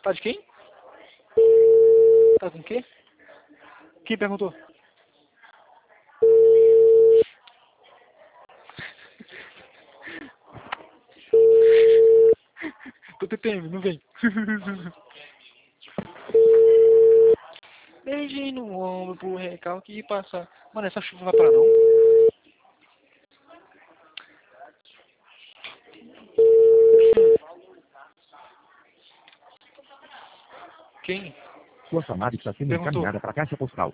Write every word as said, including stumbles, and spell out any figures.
Tá de quem? Tá com o quê? Quem perguntou? Tô T P M, não vem. Beijinho no ombro pro recalque e passar. Mano, essa chuva vai parar não? Quem? Sua chamada está sendo Perguntou. encaminhada para a caixa postal